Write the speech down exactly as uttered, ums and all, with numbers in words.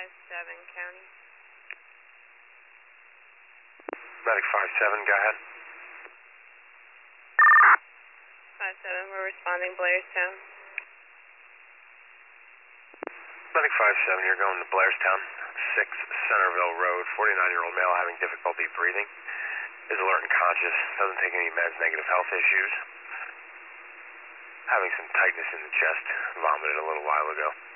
five seven, County. Medic five seven, go ahead. five seven, we're responding Blairstown. Medic five seven, you're going to Blairstown, six Centerville Road, forty-nine-year-old male having difficulty breathing. Is alert and conscious, doesn't take any meds, negative health issues. Having some tightness in the chest, vomited a little while ago.